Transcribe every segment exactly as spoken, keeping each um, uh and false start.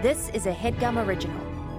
This is a HeadGum original.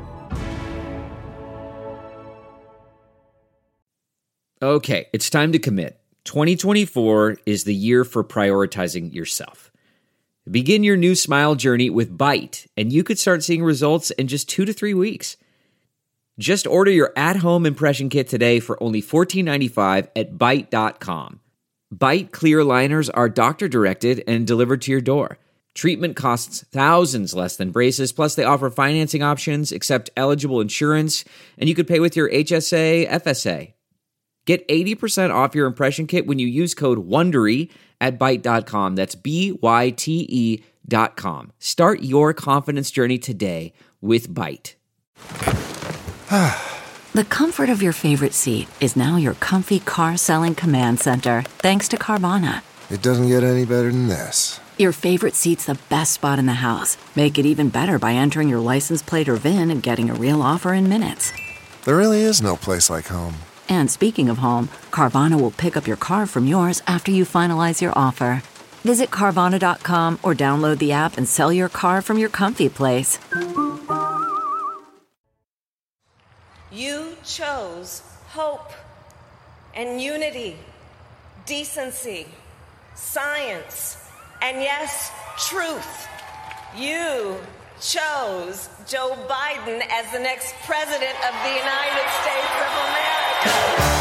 Okay, it's time to commit. twenty twenty-four is the year for prioritizing yourself. Begin your new smile journey with Byte, and you could start seeing results in just two to three weeks. Just order your at-home impression kit today for only fourteen ninety-five at byte dot com. Byte clear aligners are doctor-directed and delivered to your door. Treatment costs thousands less than braces, plus they offer financing options, accept eligible insurance, and you could pay with your H S A, F S A. Get eighty percent off your impression kit when you use code WONDERY at byte dot com. That's B Y T E dot com. Start your confidence journey today with Byte. The comfort of your favorite seat is now your comfy car selling command center, thanks to Carvana. It doesn't get any better than this. Your favorite seat's the best spot in the house. Make it even better by entering your license plate or V I N and getting a real offer in minutes. There really is no place like home. And speaking of home, Carvana will pick up your car from yours after you finalize your offer. Visit Carvana dot com or download the app and sell your car from your comfy place. You chose hope and unity, decency, science, and yes, truth. You chose Joe Biden as the next president of the United States of America.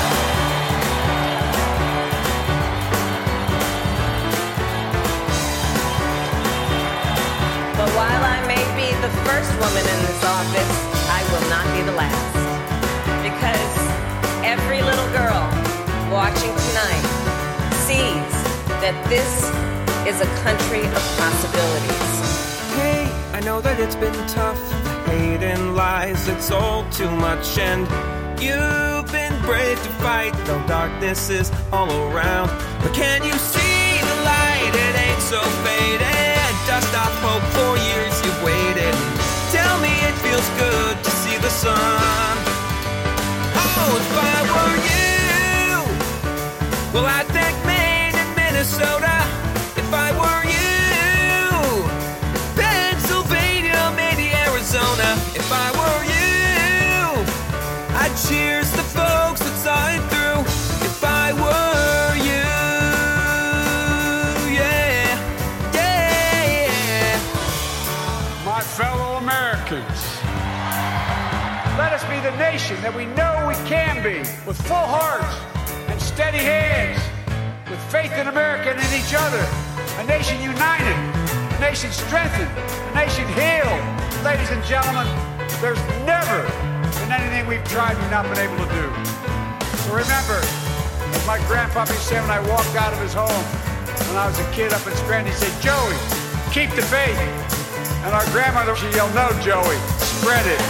But while I may be the first woman in this office, I will not be the last. Because every little girl watching tonight sees that this is a country of possibilities. Hey, I know that it's been tough. Hate and lies, it's all too much. And you've been brave to fight, though darkness is all around. But can you see the light? It ain't so faded. Dust off hope for years you've waited. Tell me it feels good to see the sun. Oh, if I were you, well, I'd thank Maine and Minnesota. If I were you, Pennsylvania, maybe Arizona. If I were you, I'd cheers the folks that saw it through. If I were you, yeah, yeah, yeah. My fellow Americans, let us be the nation that we know we can be, with full hearts and steady hands, with faith in America and in each other. A nation united, a nation strengthened, a nation healed. Ladies and gentlemen, there's never been anything we've tried we've not been able to do. So remember, as my grandpa said when I walked out of his home when I was a kid up in Scranton, he said, Joey, keep the faith. And our grandmother, she yelled, no, Joey, spread it.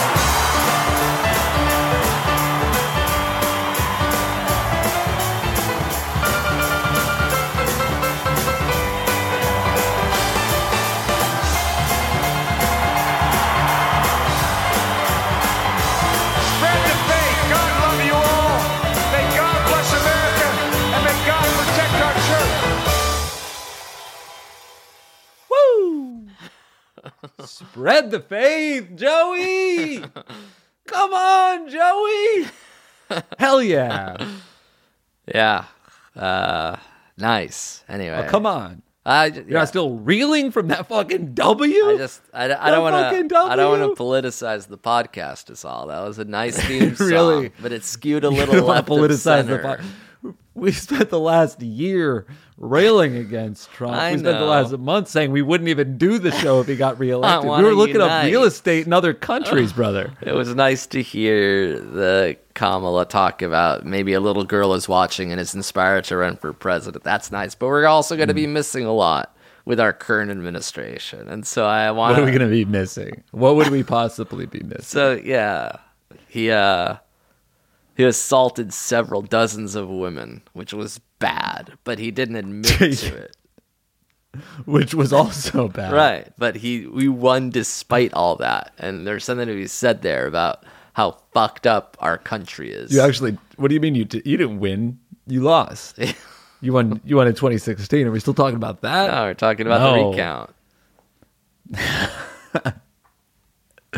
Spread the faith, Joey! Come on, Joey! Hell yeah. Yeah. Uh, nice. Anyway. Oh, come on. I, You're yeah. not still reeling from that fucking W? I just, I, I don't want to, I don't want to politicize the podcast. Is all. That was a nice theme song, really? But it skewed a little left of center. The po- we spent the last year railing against Trump. I we spent know. the last month saying we wouldn't even do the show if he got reelected. We were looking unite. up real estate in other countries, brother. It was nice to hear the Kamala talk about maybe a little girl is watching and is inspired to run for president. That's nice. But we're also going to be missing a lot with our current administration. And so I want What are we going to be missing? What would we possibly be missing? So, yeah. He, uh... He assaulted several dozens of women, which was bad, but he didn't admit to it. Which was also bad. Right, but he we won despite all that. And there's something to be said there about how fucked up our country is. You actually, what do you mean you t- you didn't win? You lost. You won You won in twenty sixteen. Are we still talking about that? No, we're talking about no. the recount.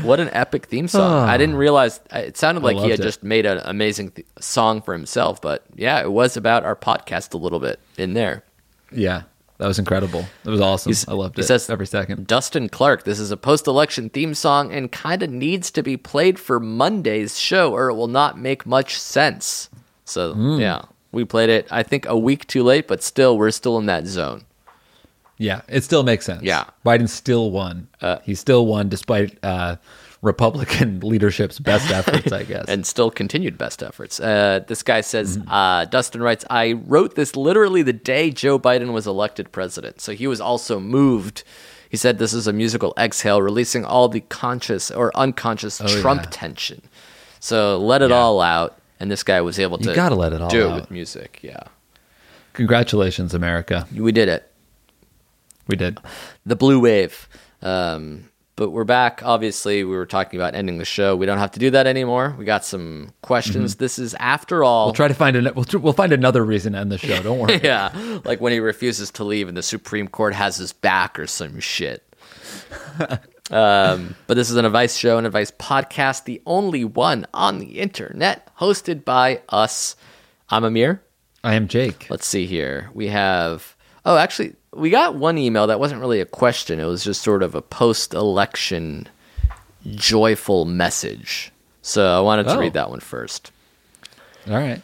What an epic theme song. I didn't realize, it sounded like he had loved it. just made an amazing th- song for himself, but yeah, it was about our podcast a little bit in there. Yeah, that was incredible. It was awesome. He's- I loved he it says, every second. Dustin Clark, this is a post-election theme song and kind of needs to be played for Monday's show or it will not make much sense. So, Hmm. yeah, we played it, I think, a week too late, but still, we're still in that zone. Yeah, it still makes sense. Yeah. Biden still won. Uh, he still won despite uh, Republican leadership's best efforts, I guess. And still continued best efforts. Uh, this guy says, uh, Dustin writes, I wrote this literally the day Joe Biden was elected president. So he was also moved. He said this is a musical exhale, releasing all the conscious or unconscious Trump yeah. tension. So let it Yeah. all out. And this guy was able to You gotta let it all do it out. with music. Yeah. Congratulations, America. We did it. We did. The blue wave. Um, but we're back. Obviously, we were talking about ending the show. We don't have to do that anymore. We got some questions. This is, after all, We'll try to find an, we'll, tr- we'll find another reason to end the show. Don't worry. yeah, like when he refuses to leave and the Supreme Court has his back or some shit. um, but this is an advice show, an advice podcast, the only one on the internet, hosted by us. I'm Amir. I am Jake. Let's see here. We have, oh, actually, we got one email that wasn't really a question. It was just sort of a post-election joyful message. So I wanted to Oh. read that one first. All right.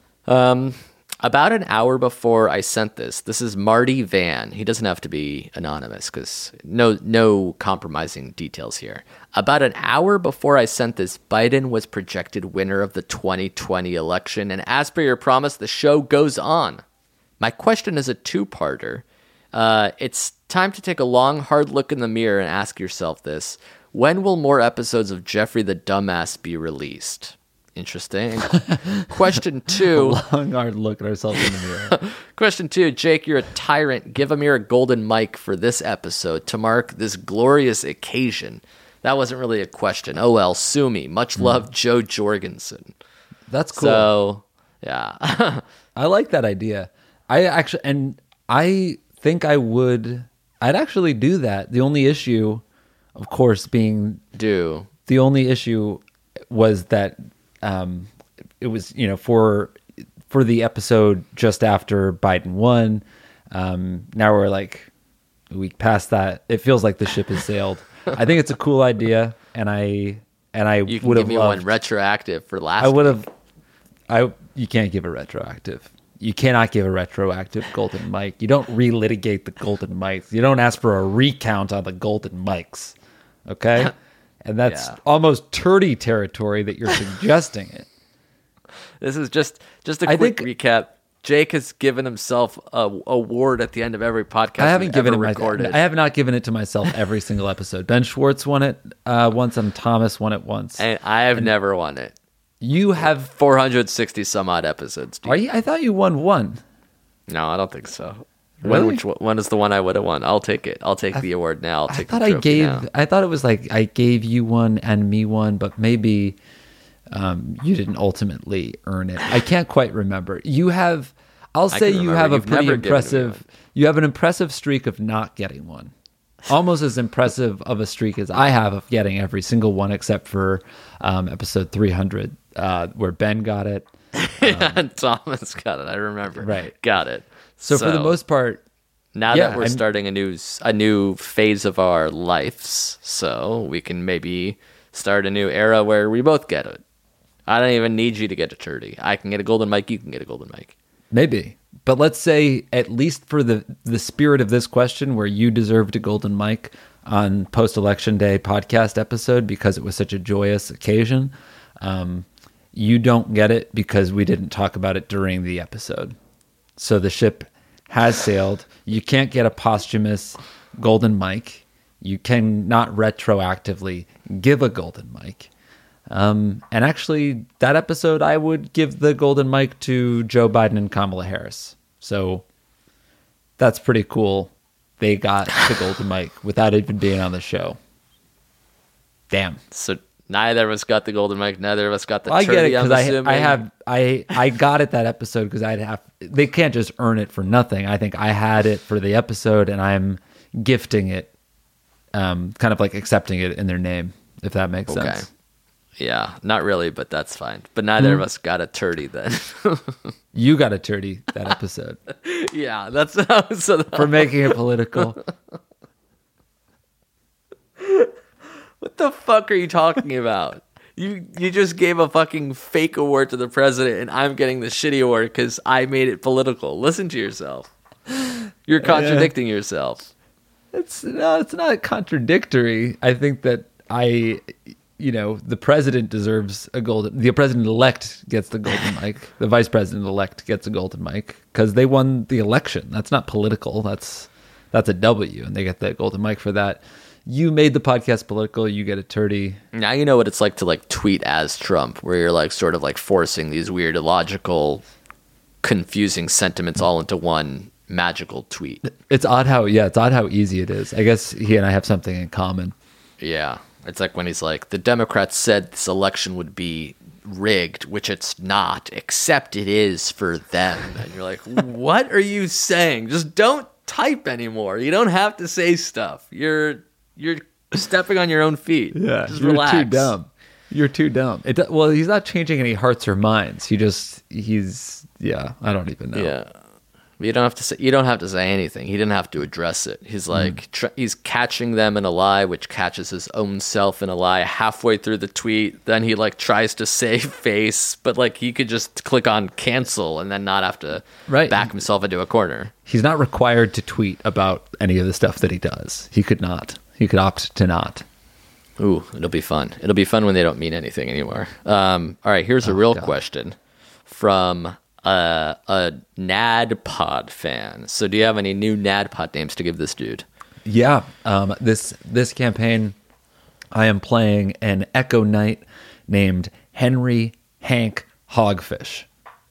Um, about an hour before I sent this, this is Marty Van. He doesn't have to be anonymous because no, no compromising details here. About an hour before I sent this, Biden was projected winner of the twenty twenty election, and as per your promise, the show goes on. My question is a two-parter. Uh, it's time to take a long, hard look in the mirror and ask yourself this. When will more episodes of Jeffrey the Dumbass be released? Interesting. Question two. Long, hard look at ourselves in the mirror. Question two. Jake, you're a tyrant. Give Amir a golden mic for this episode to mark this glorious occasion. That wasn't really a question. Oh well, sue me. Much love, Joe Jorgensen. That's cool. So, yeah. I like that idea. I actually, and I think I would, I'd actually do that. The only issue, of course, being Do. the only issue was that um, it was, you know, for for the episode just after Biden won. Um, now we're like a week past that. It feels like the ship has sailed. I think it's a cool idea, and I and I You can would give have me loved. one retroactive for last I would week. have. I you can't give a retroactive. You cannot give a retroactive golden mic. You don't relitigate the golden mics. You don't ask for a recount on the golden mics. Okay? And that's Yeah. almost turdy territory that you're suggesting it. This is just just a I quick think- recap. Jake has given himself a award at the end of every podcast. I haven't we've given it ever my, recorded. I have not given it to myself every single episode. Ben Schwartz won it uh, once and Thomas won it once. and I have never won it. You have four hundred sixty some odd episodes. dude. Are you I thought you won one. No, I don't think so. Really? When which one when is the one I would have won? I'll take it. I'll take the award now. I'll I take thought the I trophy gave now. I thought it was like I gave you one and me one, but maybe um, you didn't ultimately earn it. I can't quite remember. You have I'll I say can you remember. have a You've pretty never given me impressive one. you have an impressive streak of not getting one. Almost as impressive of a streak as I have of getting every single one except for um, episode three hundred uh, where Ben got it. and Thomas got it. I remember. Right. Got it. So, for the most part, now yeah, that we're I'm- starting a new s- a new phase of our lives, so we can maybe start a new era where we both get it. I don't even need you to get a turdy. I can get a golden mic. You can get a golden mic. maybe. But let's say, at least for the, the spirit of this question, where you deserved a golden mic on post-election day podcast episode because it was such a joyous occasion, um, you don't get it because we didn't talk about it during the episode. So the ship has sailed. You can't get a posthumous golden mic. You cannot retroactively give a golden mic. Um, and actually, that episode, I would give the golden mic to Joe Biden and Kamala Harris. So that's pretty cool. They got the golden mic without even being on the show. Damn. So neither of us got the golden mic. Neither of us got the Well, I turdy. get it I'm because I, assuming. I have I I got it that episode because I'd have they can't just earn it for nothing. I think I had it for the episode and I'm gifting it, um, kind of like accepting it in their name. if that makes Okay. sense. Yeah, not really, but that's fine. But neither Hmm. of us got a turdy then. You got a turdy that episode Yeah, that's how. So for making it political. what the fuck are you talking about? You you just gave a fucking fake award to the president, and I'm getting the shitty award because I made it political. Listen to yourself. You're contradicting yourself. It's no, it's not contradictory. I think that I, you know, the president deserves a golden. The president elect gets the golden mic. The vice president elect gets a golden mic because they won the election. That's not political. That's that's a W, and they get the golden mic for that. You made the podcast political. You get a turdy. Now you know what it's like to like tweet as Trump, where you're like sort of like forcing these weird, illogical, confusing sentiments all into one magical tweet. It's odd how yeah, it's odd how easy it is. I guess he and I have something in common. Yeah. It's like when he's like, the Democrats said this election would be rigged, which it's not, except it is for them. And you're like, what are you saying? Just don't type anymore. You don't have to say stuff. You're you're stepping on your own feet. Yeah, Just you're relax. too dumb. You're too dumb. It do- well, he's not changing any hearts or minds. He just he's yeah. I don't even know. Yeah. You don't have to say. You don't have to say anything. He didn't have to address it. He's like tr- he's catching them in a lie, which catches his own self in a lie. Halfway through the tweet, then he like tries to save face, but like he could just click on cancel and then not have to Right. back himself into a corner. He's not required to tweet about any of the stuff that he does. He could not. He could opt to not. Ooh, it'll be fun. It'll be fun when they don't mean anything anymore. Um, all right, here's a real God. question from uh, a NADPod fan. So, do you have any new NADPod names to give this dude? Yeah. Um, this this campaign, I am playing an Echo Knight named Henry Hank Hogfish.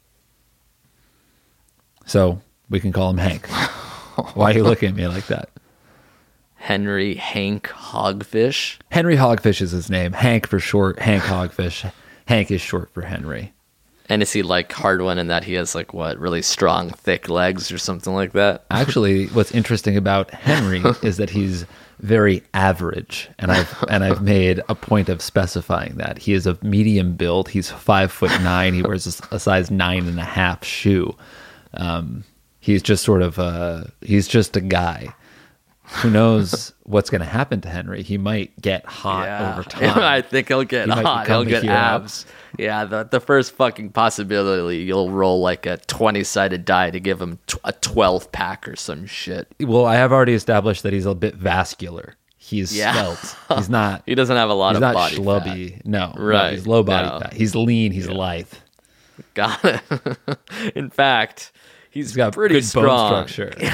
So we can call him Hank. Why are you looking at me like that? Henry Hank Hogfish. Henry Hogfish is his name. Hank for short. Hank Hogfish. Hank is short for Henry. And is he like hard one in that he has like what, really strong, thick legs or something like that? Actually, what's interesting about Henry is that he's very average, and I've and I've made a point of specifying that he is of medium build. He's five foot nine. He wears a, a size nine and a half shoe. Um, he's just sort of a he's just a guy. Who knows what's going to happen to Henry? He might get hot over time. I think he'll get He might hot. become He'll the get hero. abs. Yeah, the the first fucking possibility, you'll roll like a twenty-sided die to give him tw- a twelve pack or some shit. Well, I have already established that he's a bit vascular. He's Yeah. svelte. He's not. He doesn't have a lot he's of not body schlubby. fat. No, no, Right. he's low body No. fat. He's lean. He's lithe. Got it. In fact, he's He's got pretty good strong. bone structure.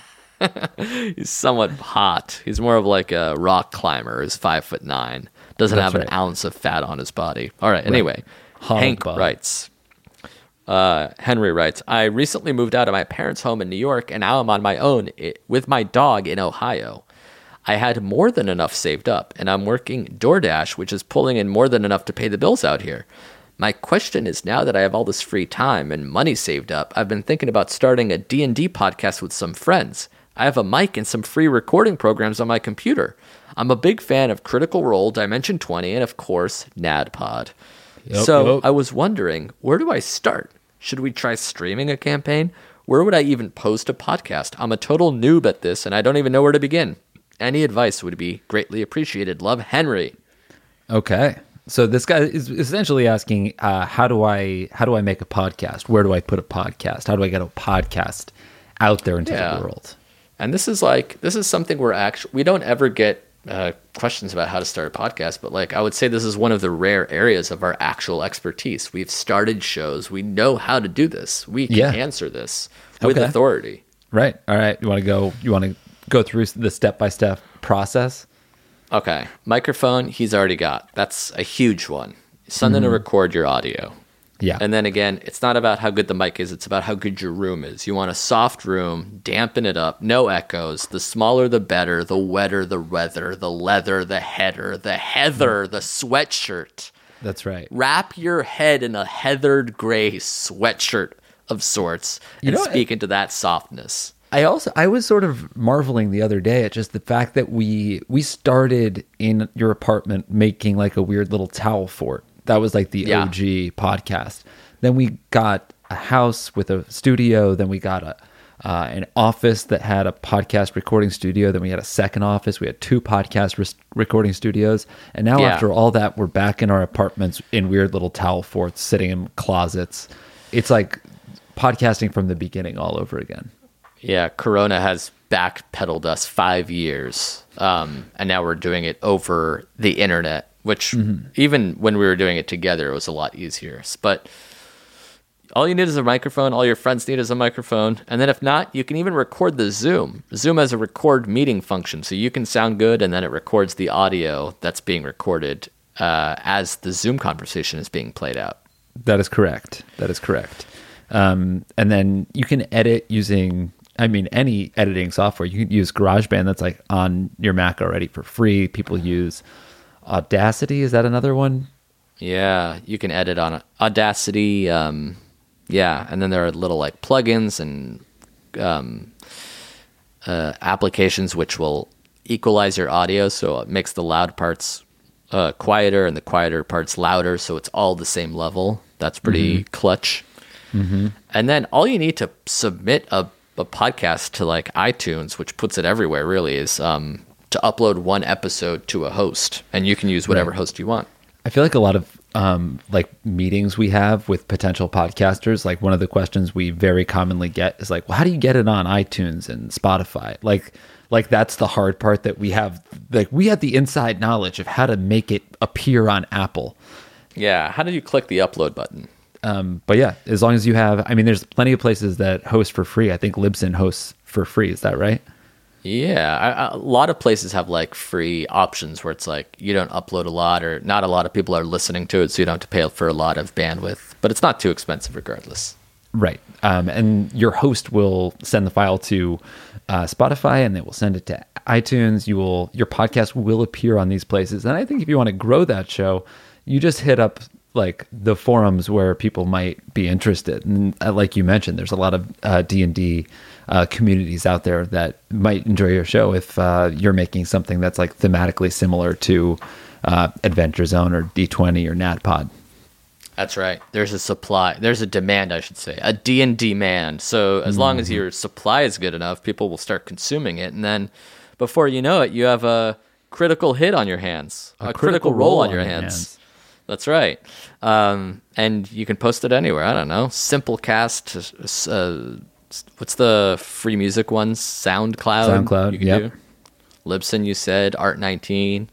He's somewhat hot. He's more of like a rock climber. He's five foot nine. Doesn't That's have an right. ounce of fat on his body. All right. Anyway, Hog Hank bod. writes. Uh, Henry writes, I recently moved out of my parents' home in New York, and now I'm on my own i- with my dog in Ohio. I had more than enough saved up, and I'm working DoorDash, which is pulling in more than enough to pay the bills out here. My question is, now that I have all this free time and money saved up, I've been thinking about starting a D and D podcast with some friends. I have a mic and some free recording programs on my computer. I'm a big fan of Critical Role, Dimension twenty, and of course, NADPod. Yep, so yep. I was wondering, where do I start? Should we try streaming a campaign? Where would I even post a podcast? I'm a total noob at this, and I don't even know where to begin. Any advice would be greatly appreciated. Love, Henry. Okay. So this guy is essentially asking, uh, how do I how do I make a podcast? Where do I put a podcast? How do I get a podcast out there into Yeah. the world? And this is like, this is something we're actually, we don't ever get uh, questions about how to start a podcast, but like, I would say this is one of the rare areas of our actual expertise. We've started shows. We know how to do this. We can Yeah. answer this with Okay. authority. Right. All right. You want to go? You want to go through the step by step process? Okay. Microphone, he's already got. That's a huge one. Something to record your audio. Yeah. And then again, it's not about how good the mic is, it's about how good your room is. You want a soft room, dampen it up, no echoes. The smaller the better, the wetter the weather, the leather, the header, the heather, the sweatshirt. That's right. Wrap your head in a heathered gray sweatshirt of sorts You and know what? speak into that softness. I also I was sort of marveling the other day at just the fact that we we started in your apartment making like a weird little towel fort. That was like the Yeah. O G podcast. Then we got a house with a studio. Then we got a uh, an office that had a podcast recording studio. Then we had a second office. We had two podcast res- recording studios. And now Yeah. after all that, we're back in our apartments in weird little towel forts, sitting in closets. It's like podcasting from the beginning all over again. Yeah, Corona has backpedaled us five years, um, and now we're doing it over the internet, which even when we were doing it together, it was a lot easier. But all you need is a microphone. All your friends need is a microphone. And then if not, you can even record the Zoom. Zoom has a record meeting function, so you can sound good, and then it records the audio that's being recorded uh, as the Zoom conversation is being played out. That is correct. That is correct. Um, and then you can edit using, I mean, any editing software. You can use GarageBand that's like on your Mac already for free. People use Audacity. Is that another one? Yeah, you can edit on Audacity. Um, yeah, and then there are little like plugins and um, uh, applications which will equalize your audio, so it makes the loud parts uh, quieter and the quieter parts louder, so it's all the same level. That's pretty clutch. Mm-hmm. And then all you need to submit a, a podcast to like iTunes, which puts it everywhere, really, is um, to upload one episode to a host, and you can use whatever Right. host you want. I feel like a lot of um, like meetings we have with potential podcasters, like one of the questions we very commonly get is like, well, how do you get it on iTunes and Spotify? Like, like that's the hard part that we have. Like we had the inside knowledge of how to make it appear on Apple. Yeah, how do you click the upload button? Um, but yeah, as long as you have, I mean, there's plenty of places that host for free. I think Libsyn hosts for free. Is that right? Yeah, I, I- a lot of places have like free options where it's like you don't upload a lot, or not a lot of people are listening to it, so you don't have to pay for a lot of bandwidth. But it's not too expensive regardless. Right. Um, and your host will send the file to uh, Spotify, and they will send it to iTunes. You will, your podcast will appear on these places. And I think if you want to grow that show, you just hit up like the forums where people might be interested. And uh, like you mentioned, there's a lot of uh, D and D uh, communities out there that might enjoy your show if uh, you're making something that's like thematically similar to uh, Adventure Zone or D twenty or NatPod. That's right. There's a supply. There's a demand, I should say, a D and D demand. So as long as your supply is good enough, people will start consuming it, and then before you know it, you have a critical hit on your hands, a, critical, role on your hands. That's right. Um, and you can post it anywhere. I don't know. Simplecast. Uh, what's the free music ones? SoundCloud. SoundCloud, You can yep. do. Libsyn, you said. Art nineteen.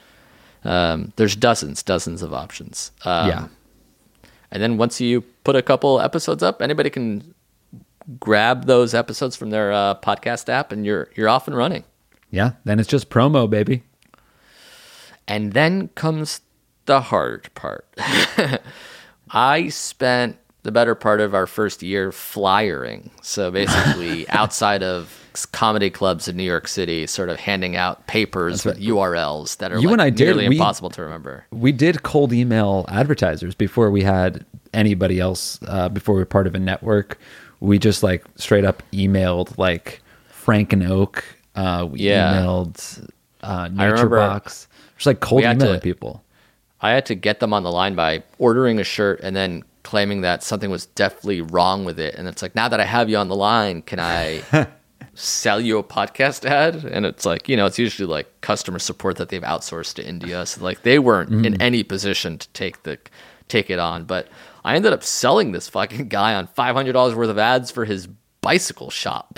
Um, there's dozens, dozens of options. Um, Yeah. And then once you put a couple episodes up, anybody can grab those episodes from their uh, podcast app, and you're you're off and running. Yeah. Then it's just promo, baby. And then comes the hard part. I spent the better part of our first year flyering. So basically, outside of comedy clubs in New York City, sort of handing out papers with U R Ls that are You like and I did. nearly We- impossible to remember. We did cold email advertisers before we had anybody else, uh, before we were part of a network. We just like straight up emailed like Frank and Oak. Uh, we Yeah. emailed uh, I remember NatureBox. Just like cold we had emailing to- people. I had to get them on the line by ordering a shirt and then claiming that something was definitely wrong with it. And it's like, now that I have you on the line, can I sell you a podcast ad? And it's like, you know, it's usually like customer support that they've outsourced to India. So like they weren't in any position to take the take it on. But I ended up selling this fucking guy on five hundred dollars worth of ads for his bicycle shop.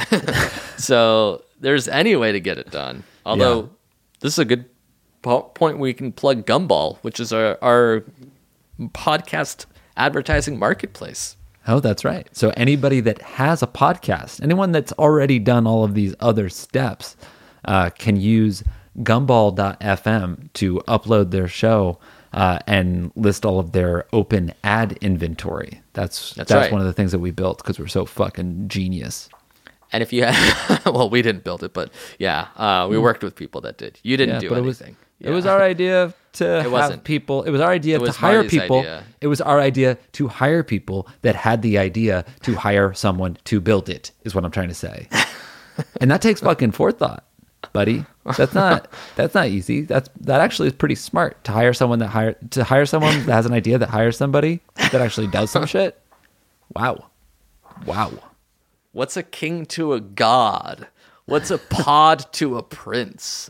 So there's any way to get it done. Although Yeah. this is a good po- point where we can plug Gumball, which is our, our podcast advertising marketplace. Oh, that's right. So anybody that has a podcast, anyone that's already done all of these other steps, uh, can use gumball dot f m to upload their show uh, and list all of their open ad inventory. That's That's that's right. one of the things that we built because we're so fucking genius. And if you had, well, we didn't build it, but yeah, uh, we worked with people that did. You didn't Yeah, do but anything. It was, it was our idea to have wasn't. people. It was our idea It to was hire Marty's people. idea. It was our idea to hire people that had the idea to hire someone to build it, is what I'm trying to say. And that takes fucking forethought, buddy. That's not that's not easy. That's that actually is pretty smart to hire someone that hire to hire someone that has an idea that hires somebody that actually does some shit. Wow. Wow. What's a king to a god? What's a pod to a prince?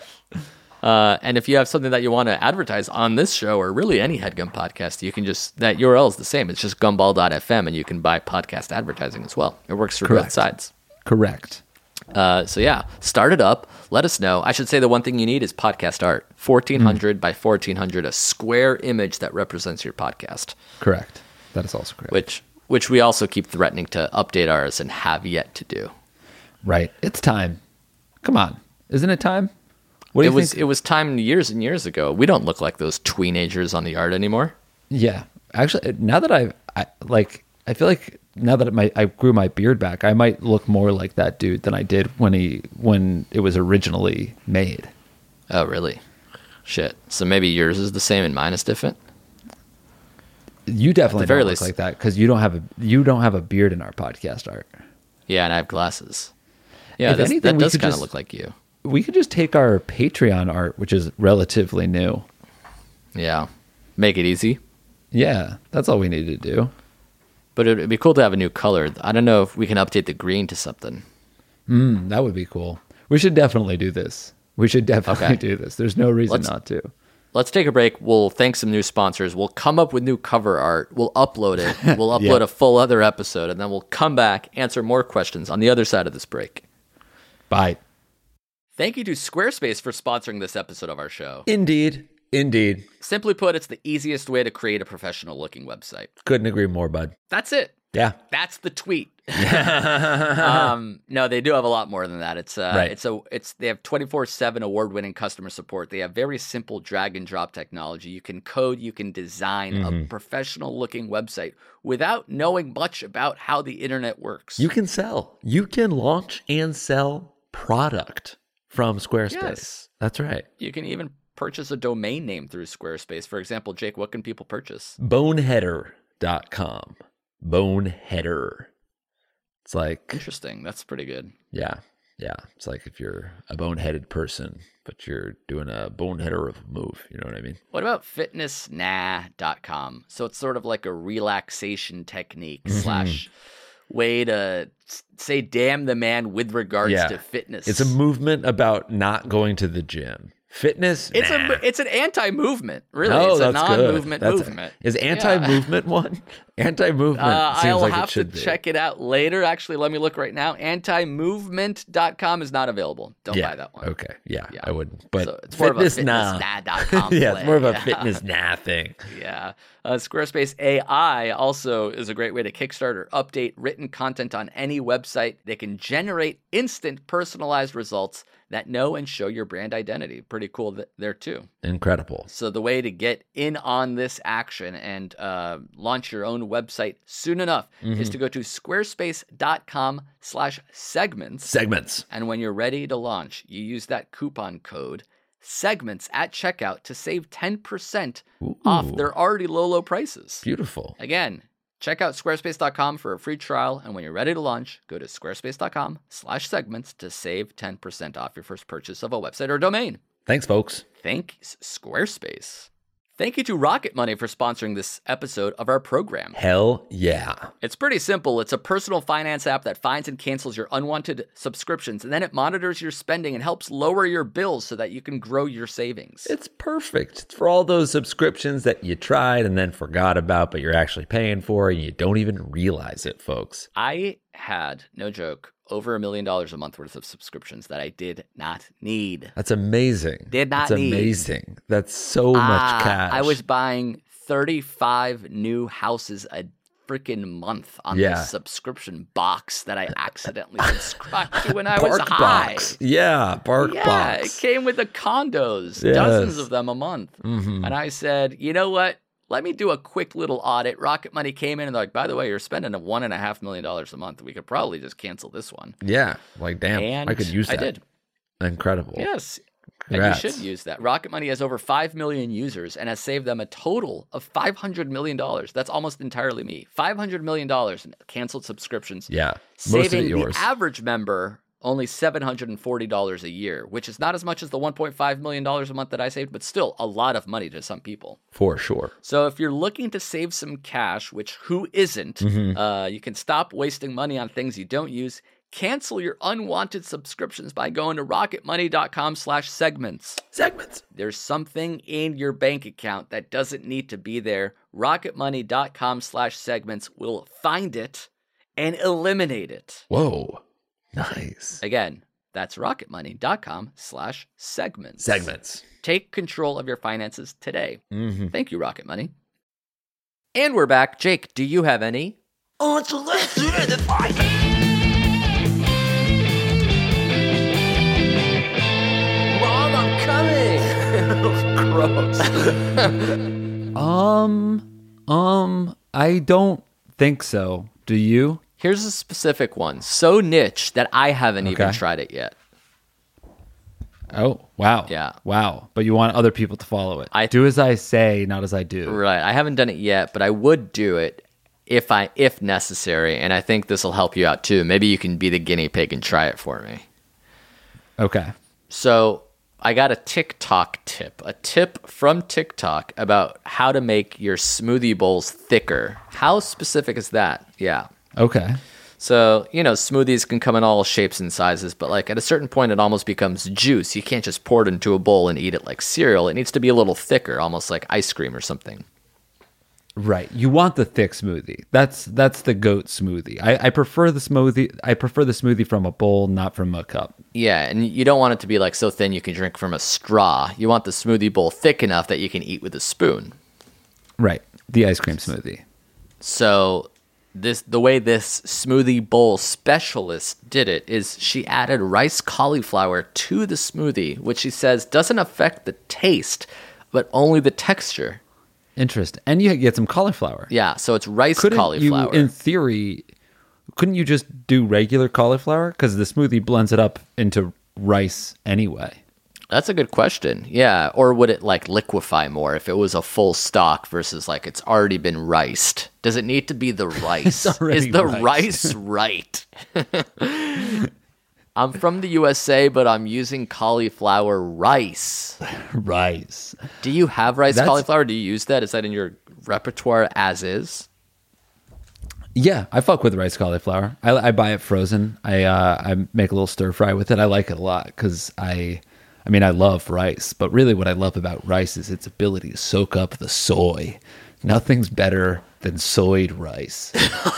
Uh, and if you have something that you want to advertise on this show or really any HeadGum podcast, you can just, that U R L is the same. It's just gumball dot f m and you can buy podcast advertising as well. It works for Correct. both sides. Correct. Uh, so yeah, start it up. Let us know. I should say the one thing you need is podcast art. fourteen hundred by fourteen hundred, a square image that represents your podcast. Correct. That is also correct. Which, which we also keep threatening to update ours and have yet to do. Right. It's time. Come on. Isn't it time? What do It you was think? it was time years and years ago. We don't look like those teenagers on the art anymore. Yeah, actually, now that I've, I like, I feel like now that my I grew my beard back, I might look more like that dude than I did when he when it was originally made. Oh, really? Shit. So maybe yours is the same and mine is different. You definitely very don't look least- like that because you don't have a you don't have a beard in our podcast art. Yeah, and I have glasses. Yeah, If that's, anything, that we does could kind of just- look like you. We could just take our Patreon art, which is relatively new. Yeah, make it easy. Yeah, that's all we need to do. But it'd be cool to have a new color. I don't know if we can update the green to something. Mm, that would be cool. We should definitely do this. We should definitely Okay. do this. There's no reason Let's- not to. Let's take a break. We'll thank some new sponsors. We'll come up with new cover art. We'll upload it. We'll upload Yeah. a full other episode, and then we'll come back, answer more questions on the other side of this break. Bye. Thank you to Squarespace for sponsoring this episode of our show. Indeed. Indeed. Simply put, it's the easiest way to create a professional-looking website. Couldn't agree more, bud. That's it. Yeah. That's the tweet. um, no, they do have a lot more than that. It's uh, Right. it's a it's they have twenty-four seven award-winning customer support. They have very simple drag and drop technology. You can code, you can design Mm-hmm. a professional-looking website without knowing much about how the internet works. You can sell. You can launch and sell product from Squarespace. Yes. That's right. You can even purchase a domain name through Squarespace. For example, Jake, what can people purchase? boneheader dot com. Boneheader. It's like, Interesting. That's pretty good. yeah, yeah. It's like if you're a boneheaded person, but you're doing a boneheader of a move. You know what I mean? What about fitness nah dot com? So it's sort of like a relaxation technique Mm-hmm. slash way to s- say damn the man with regards Yeah. to fitness. It's a movement about not going to the gym. Fitness. It's nah. a it's an anti-movement, really. Oh, it's a that's good. non-movement That's- movement. Is anti-movement one? Anti-movement Uh, seems I'll like have it to should be. check it out later. Actually, let me look right now. anti movement dot com is not available. Don't yeah. buy that one. Okay. Yeah, Yeah. I wouldn't. But So it's more of a fitness, fitness nah. nah dot com yeah, it's more of a play. fitness nah thing. Yeah. Uh, Squarespace A I also is a great way to kickstart or update written content on any website. They can generate instant personalized results that know and show your brand identity. Pretty cool th- there too. Incredible. So the way to get in on this action and uh, launch your own website soon enough is to go to squarespace.com slash segments. Segments. And when you're ready to launch, you use that coupon code segments at checkout to save ten percent off Ooh. their already low, low prices. Beautiful. Again, check out squarespace dot com for a free trial. And when you're ready to launch, go to squarespace.com slash segments to save ten percent off your first purchase of a website or domain. Thanks, folks. Thanks, Squarespace. Thank you to Rocket Money for sponsoring this episode of our program. Hell yeah. It's pretty simple. It's a personal finance app that finds and cancels your unwanted subscriptions, and then it monitors your spending and helps lower your bills so that you can grow your savings. It's perfect. It's for all those subscriptions that you tried and then forgot about, but you're actually paying for and you don't even realize it, folks. I had, no joke, over a million dollars a month worth of subscriptions that I did not need. That's amazing. Did not That's need. amazing. That's so much Ah, cash. I was buying thirty-five new houses a freaking month on Yeah. this subscription box that I accidentally subscribed to when I Bark was high. Box. Yeah, Bark Yeah, Box. it came with the condos, Yes. dozens of them a month. Mhm. And I said, you know what? let me do a quick little audit. Rocket Money came in and they're like, by the way, you're spending a one and a half million dollars a month. We could probably just cancel this one. Yeah. Like, damn, And I could use that. I did. Incredible. Yes. Congrats. And you should use that. Rocket Money has over five million users and has saved them a total of five hundred million dollars. That's almost entirely me. five hundred million dollars in canceled subscriptions. Yeah. Most of Saving it yours. the average member only seven hundred forty dollars a year, which is not as much as the one point five million dollars a month that I saved, but still a lot of money to some people. For sure. So if you're looking to save some cash, which who isn't, Mm-hmm. uh, you can stop wasting money on things you don't use. Cancel your unwanted subscriptions by going to rocketmoney.com slash segments. Segments. There's something in your bank account that doesn't need to be there. rocketmoney.com slash segments will find it and eliminate it. Whoa. Nice. Again, that's rocketmoney.com slash segments. Segments. Take control of your finances today. Mm-hmm. Thank you, Rocket Money. And we're back. Jake, do you have any? On to let's do the fight. Mom, I'm coming. Gross. Um, um, I don't think so. Do you? Here's a specific one. So niche that I haven't even Okay. tried it yet. Oh, wow. Yeah. Wow. But you want other people to follow it. I- do as I say, not as I do. Right. I haven't done it yet, but I would do it if I if necessary, and I think this will help you out too. Maybe you can be the guinea pig and try it for me. Okay. So I got a TikTok tip, a tip from TikTok about how to make your smoothie bowls thicker. How specific is that? Yeah. Okay. So, you know, smoothies can come in all shapes and sizes, but like at a certain point, it almost becomes juice. You can't just pour it into a bowl and eat it like cereal. It needs to be a little thicker, almost like ice cream or something. Right. You want the thick smoothie. That's that's the goat smoothie. I, I prefer the smoothie. I prefer the smoothie from a bowl, not from a cup. Yeah, and you don't want it to be like so thin you can drink from a straw. You want the smoothie bowl thick enough that you can eat with a spoon. Right. The ice cream smoothie. So this the way this smoothie bowl specialist did it is she added rice cauliflower to the smoothie, which she says doesn't affect the taste, but only the texture. Interesting. And you get some cauliflower. Yeah, so it's rice Couldn't cauliflower. you, in theory, couldn't you just do regular cauliflower? Because the smoothie blends it up into rice anyway. That's a good question. Yeah, or would it like liquefy more if it was a full stock versus like it's already been riced? Does it need to be the rice? already Is the riced. rice right? I'm from the U S A, but I'm using cauliflower rice. Rice. Do you have rice That's- cauliflower? Do you use that? Is that in your repertoire as is? Yeah, I fuck with rice cauliflower. I, I buy it frozen. I uh, I make a little stir fry with it. I like it a lot because I, I mean, I love rice. But really, what I love about rice is its ability to soak up the soy. Nothing's better than soyed rice.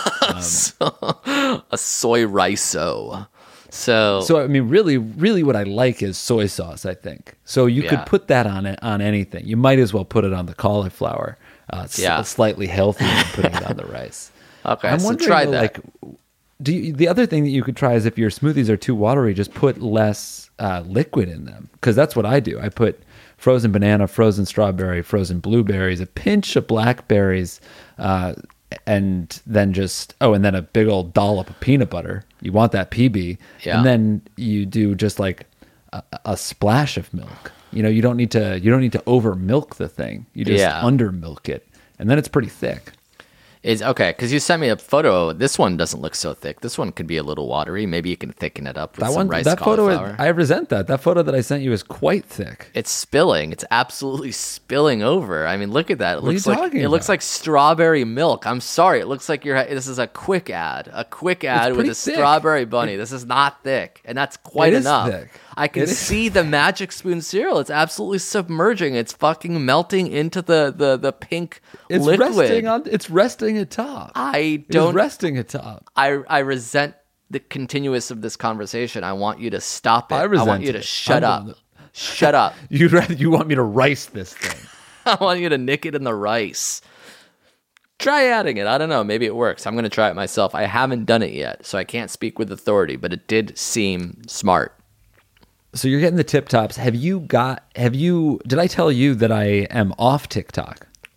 A soy riso. So, So I mean, really, really, what I like is soy sauce. I think so. You Yeah. could put that on it on anything. You might as well put it on the cauliflower. Uh, it's Yeah. slightly healthier than putting it on the rice. okay, I'm so wondering, try though, that. like, do you, the other thing that you could try is if your smoothies are too watery, just put less uh, liquid in them. Because that's what I do. I put frozen banana, frozen strawberry, frozen blueberries, a pinch of blackberries, uh, and then just oh, and then a big old dollop of peanut butter. You want that P B, Yeah. and then you do just like a, a splash of milk. You know, you don't need to you don't need to over milk the thing. You just Yeah. under milk it, and then it's pretty thick. Is okay because you sent me a photo. This one doesn't look so thick. This one could be a little watery. Maybe you can thicken it up with That some one, rice that photo, cauliflower. I resent that. That photo that I sent you is quite thick. It's spilling. It's absolutely spilling over. I mean, look at that. It What are looks you like talking it looks about? like strawberry milk. I'm sorry. It looks like you're. This is a quick ad. A quick ad with pretty a thick. strawberry bunny. This is not thick, and that's quite It is enough. thick. I can It is- see the Magic Spoon cereal. It's absolutely submerging. It's fucking melting into the the the pink It's liquid. resting on. It's resting atop. I It's don't. resting atop. I I resent the continuous of this conversation. I want you to stop it. I I, resent want you to it. shut I'm up. the- Shut up. You rather you want me to rice this thing? I want you to nick it in the rice. Try adding it. I don't know. Maybe it works. I'm going to try it myself. I haven't done it yet, so I can't speak with authority, but it did seem smart. So you're getting the tip tops. Have you got? Have you? Did I tell you that I am off TikTok?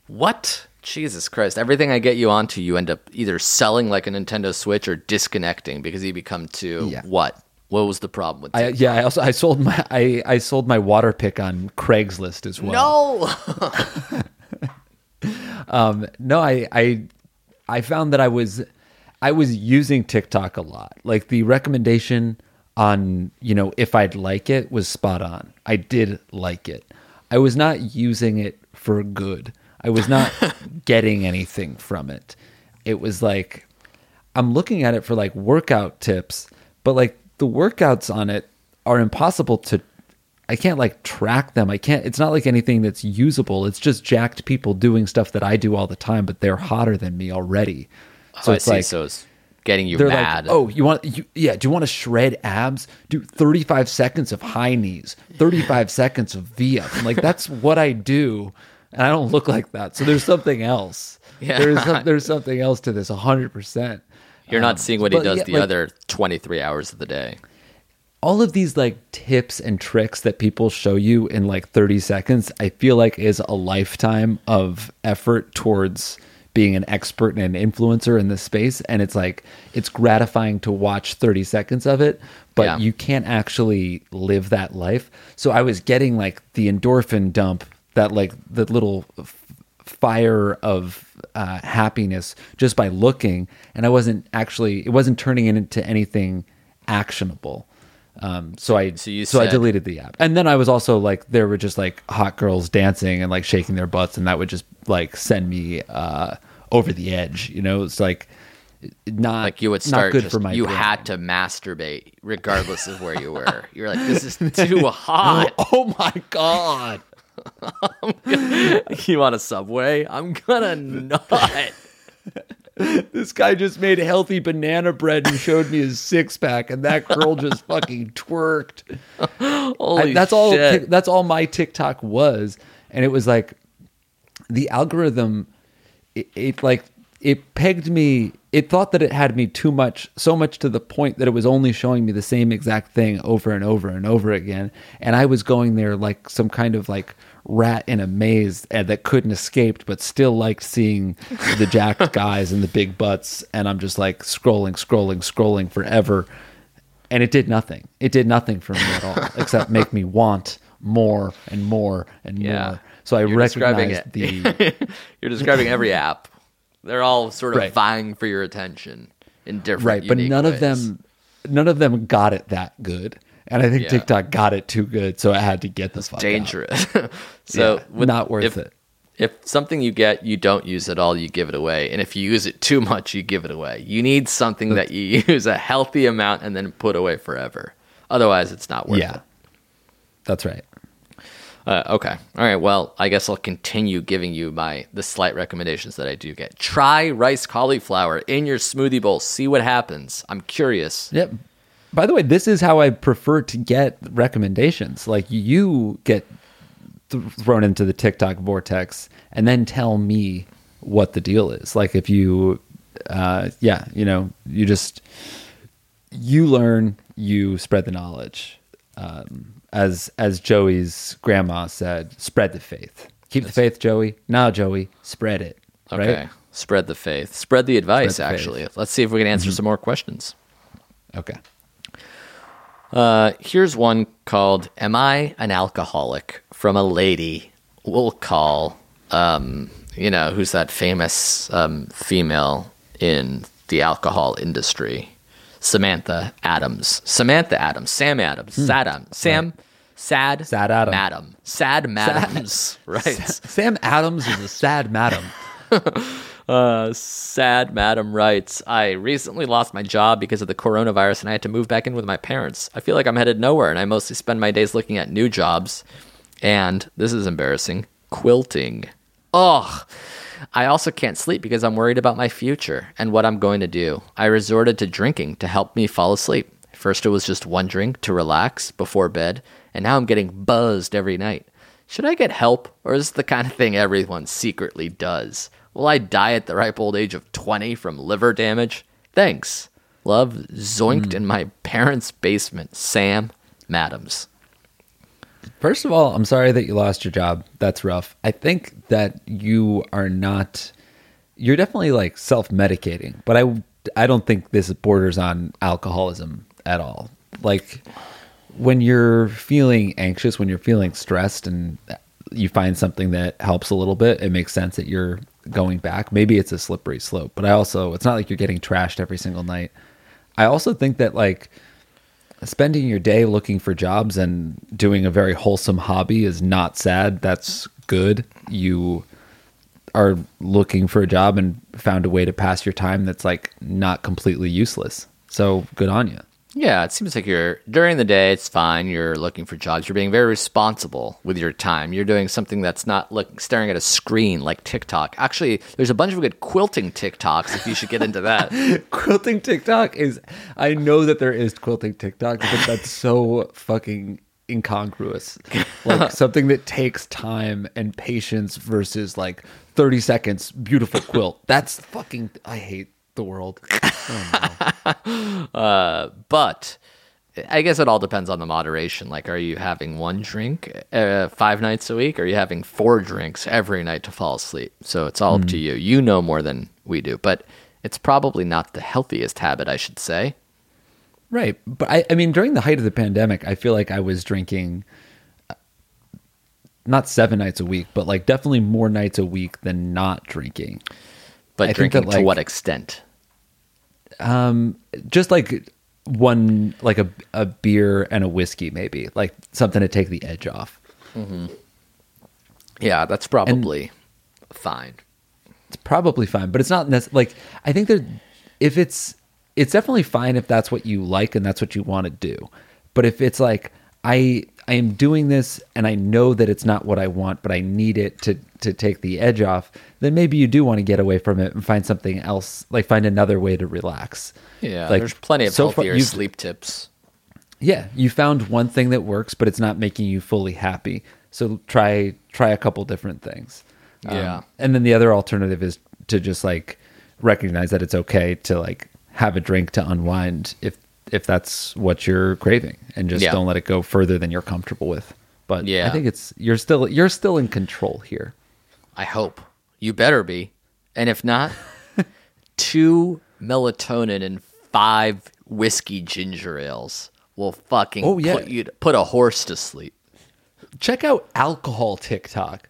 What? Jesus Christ. Everything I get you onto, you end up either selling like a Nintendo Switch or disconnecting because you become too Yeah. what? What was the problem with I, TikTok? yeah, I also I sold my I, I sold my water pick on Craigslist as well. No. Um, no, I, I I found that I was I was using TikTok a lot. Like the recommendation on, you know, if I'd like it was spot on. I did like it. I was not using it for good. I was not getting anything from it. It was like I'm looking at it for like workout tips, but like the workouts on it are impossible to I can't like track them. I can't it's not like anything that's usable. It's just jacked people doing stuff that I do all the time, but they're hotter than me already. So Oh, it's I see. like So it's getting you they're mad. like, oh, you want, you, yeah, do you want to shred abs? Do thirty-five seconds of high knees, thirty-five seconds of V up. I'm like, that's what I do, and I don't look like that. So there's something else. Yeah. There's some, there's something else to this, one hundred percent. You're not Um, seeing what he but does yeah, the like, other twenty-three hours of the day. all of these like tips and tricks that people show you in like thirty seconds, I feel like is a lifetime of effort towards being an expert and an influencer in this space. And it's like, it's gratifying to watch thirty seconds of it, but Yeah. you can't actually live that life. So I was getting like the endorphin dump, that like the little f- fire of uh, happiness just by looking. And I wasn't actually, it wasn't turning it into anything actionable. Um, so I So you so I said- deleted the app, and then I was also like, there were just like hot girls dancing and like shaking their butts, and that would just like send me uh, over the edge. You know, it's like not Like you would not start, good just, for my you brain. had to masturbate regardless of where you were. You're like, this is too hot. Oh my god! You want a Subway? I'm gonna nut. This guy just made healthy banana bread and showed me his six pack, and that girl just fucking twerked. Holy I- that's all. shit. Tic- That's all my TikTok was, and it was like the algorithm. It, it like it pegged me. It thought that it had me too much, so much to the point that it was only showing me the same exact thing over and over and over again, and I was going there like some kind of like rat in a maze and that couldn't escape, but still liked seeing the jacked guys and the big butts, and I'm just like scrolling, scrolling, scrolling forever. And it did nothing. It did nothing for me at all, except make me want more and more and Yeah. more. So I You're describing recognized it. the You're describing every app. They're all sort of Right. vying for your attention in different right, but unique none of ways. them, none of them got it that good. And I think Yeah. TikTok got it too good, so I had to get the fuck out. Dangerous. so Yeah, with- not worth if, it. If something you get, you don't use at all, you give it away. And if you use it too much, you give it away. You need something that you use a healthy amount and then put away forever. Otherwise, it's not worth Yeah, it. that's right. Uh, okay. All right. Well, I guess I'll continue giving you my the slight recommendations that I do get. Try rice cauliflower in your smoothie bowl. See what happens. I'm curious. Yep. By the way, this is how I prefer to get recommendations. Like you get th- thrown into the TikTok vortex and then tell me what the deal is. Like if you, uh, yeah, you know, you just, you learn, you spread the knowledge. Um, as, as Joey's grandma said, spread the faith. Keep the faith, Joey. Now, Joey, spread it. Okay. Right? Spread the faith. Spread the advice, Spread the faith. actually. Let's see if we can answer some more questions. Okay. Uh, here's one called "Am I an Alcoholic?" from a lady. We'll call, um, you know, who's that famous um, female in the alcohol industry? Samantha Adams. Samantha Adams. Sam Adams. Sad Adam. Sam. Sad. Sad Adam. Madam. Sad Madams. Right. Sam Adams is a sad madam. Uh, sad Madam writes, I recently lost my job because of the coronavirus and I had to move back in with my parents. I feel like I'm headed nowhere and I mostly spend my days looking at new jobs and, this is embarrassing, quilting. Ugh. I also can't sleep because I'm worried about my future and what I'm going to do. I resorted to drinking to help me fall asleep. First it was just one drink to relax before bed, and now I'm getting buzzed every night. Should I get help, or is this the kind of thing everyone secretly does? Will I die at the ripe old age of twenty from liver damage? Thanks. Love, zoinked in my parents' basement. Sam Madams. First of all, I'm sorry that you lost your job. That's rough. I think that you are not, you're definitely like self-medicating, but I, I don't think this borders on alcoholism at all. Like when you're feeling anxious, when you're feeling stressed and you find something that helps a little bit, it makes sense that you're going back. Maybe it's a slippery slope, but I also, it's not like you're getting trashed every single night. I also think that like spending your day looking for jobs and doing a very wholesome hobby is not sad. That's good. You are looking for a job and found a way to pass your time that's like not completely useless. So good on you. Yeah, it seems like you're, during the day, it's fine. You're looking for jobs. You're being very responsible with your time. You're doing something that's not look, staring at a screen like TikTok. Actually, there's a bunch of good quilting TikToks if you should get into that. Quilting TikTok is, I know that there is quilting TikTok, but that's so fucking incongruous. Like something that takes time and patience versus like thirty seconds, beautiful quilt. That's fucking, I hate the world. Oh, no. uh, but I guess it all depends on the moderation. Like, are you having one drink uh, five nights a week? Or are you having four drinks every night to fall asleep? So it's all mm. up to you. You know more than we do, but it's probably not the healthiest habit, I should say. Right. But I, I mean, during the height of the pandemic, I feel like I was drinking not seven nights a week, but like definitely more nights a week than not drinking. But I drinking that, like, to what extent? Um, just like one, like a a beer and a whiskey, maybe like something to take the edge off. Mm-hmm. Yeah, that's probably and fine. It's probably fine, but it's not nec- like I think that if it's it's definitely fine if that's what you like and that's what you want to do. But if it's like I I am doing this and I know that it's not what I want, but I need it to to take the edge off, then maybe you do want to get away from it and find something else, like find another way to relax. Yeah, like, there's plenty of so healthier far, sleep tips. Yeah, you found one thing that works, but it's not making you fully happy. So try try a couple different things. Yeah. Um, and then the other alternative is to just like recognize that it's okay to like have a drink to unwind if if that's what you're craving, and just yeah. don't let it go further than you're comfortable with. But yeah. I think it's you're still you're still in control here. I hope. You better be. And if not, two melatonin and five whiskey ginger ales will fucking oh, yeah. put you to, put a horse to sleep. Check out alcohol TikTok.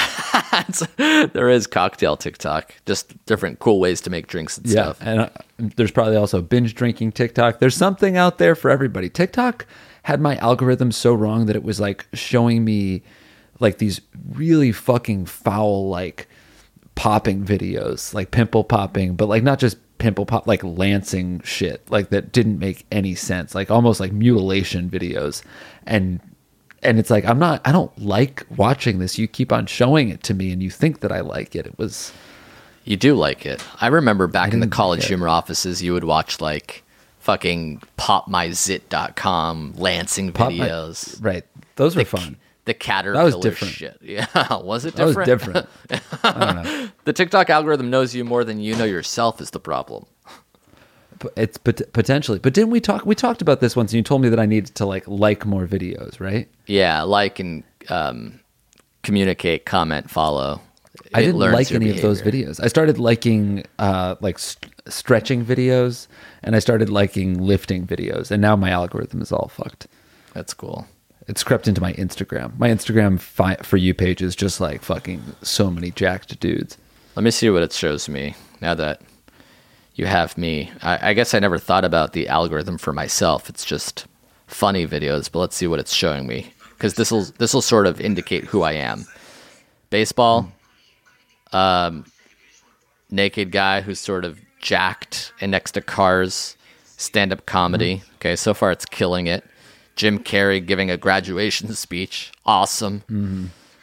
There is cocktail TikTok, just different cool ways to make drinks and yeah, stuff. And uh, there's probably also binge drinking TikTok. There's something out there for everybody. TikTok had my algorithm so wrong that it was like showing me like these really fucking foul like popping videos, like pimple popping, but like not just pimple pop, like lancing shit, like that didn't make any sense, like almost like mutilation videos. And And it's like, I'm not, I don't like watching this. You keep on showing it to me and you think that I like it. It was. You do like it. I remember back I in the college like humor offices, you would watch like fucking pop my zit dot com lancing Pop videos. My, right. Those were the, fun. The Caterpillar that was different. shit. Yeah. Was it that different? was different. I don't know. The TikTok algorithm knows you more than you know yourself is the problem. It's pot- potentially, but didn't we talk? We talked about this once, and you told me that I needed to like like more videos, right? Yeah, like and um, communicate, comment, follow. I It didn't learns like your any of those behavior. videos. I started liking uh, like st- stretching videos, and I started liking lifting videos, and now my algorithm is all fucked. That's cool. It's crept into my Instagram. My Instagram fi- for you page is just like fucking so many jacked dudes. Let me see what it shows me now that you have me. I, I guess I never thought about the algorithm for myself. It's just funny videos, but let's see what it's showing me, because this will this will sort of indicate who I am. Baseball, um, naked guy who's sort of jacked and next to cars, stand-up comedy. Mm-hmm. Okay, so far it's killing it. Jim Carrey giving a graduation speech, awesome. Mm-hmm.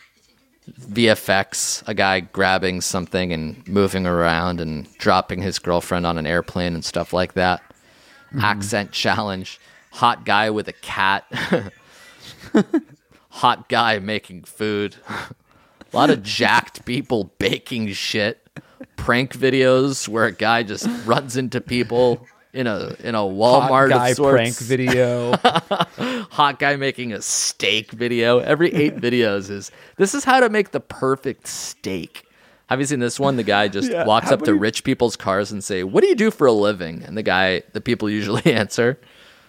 V F X, a guy grabbing something and moving around and dropping his girlfriend on an airplane and stuff like that. Mm-hmm. Accent challenge, hot guy with a cat, hot guy making food, a lot of jacked people baking shit, prank videos where a guy just runs into people in a in a Walmart Hot guy of sorts. prank video. Hot guy making a steak video. Every eight videos is this is how to make the perfect steak. Have you seen this one? The guy just Yeah, walks how up to many- rich people's cars and say, "What do you do for a living?" And the guy, the people usually answer,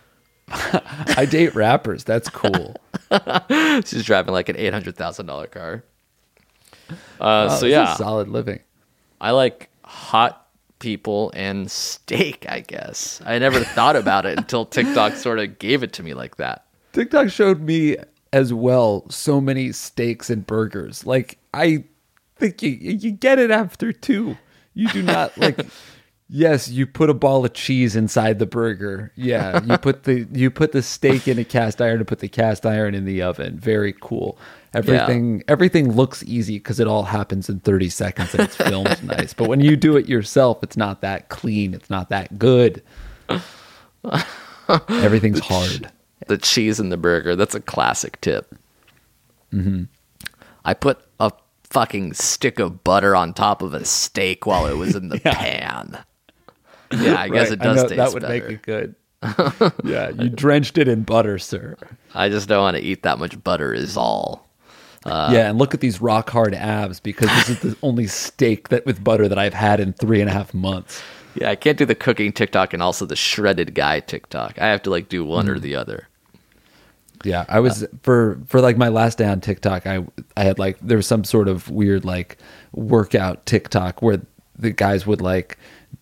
I date rappers. That's cool. "She's driving like an eight hundred thousand dollar car." Uh, Wow, so this yeah, is solid living. I like hot people and steak. I guess I never thought about it until TikTok sort of gave it to me like that. TikTok showed me as well so many steaks and burgers. Like I think you you get it after two. You do not like. Yes, you put a ball of cheese inside the burger. Yeah, you put the you put the steak in a cast iron to put the cast iron in the oven. Very cool. Everything everything looks easy because it all happens in thirty seconds and it's filmed nice. But when you do it yourself, it's not that clean. It's not that good. Everything's hard. The cheese in the burger. That's a classic tip. Mm-hmm. I put a fucking stick of butter on top of a steak while it was in the Yeah. pan. Yeah, I guess Right, it does know, taste that would better. make it good. Yeah, you drenched it in butter, sir. I just don't want to eat that much butter is all. Uh, yeah, and look at these rock hard abs because this is the only steak that with butter that I've had in three and a half months. Yeah, I can't do the cooking TikTok and also the shredded guy TikTok. I have to like do one or the other. Yeah, I was for for like my last day on TikTok. I I had like there was some sort of weird like workout TikTok where the guys would like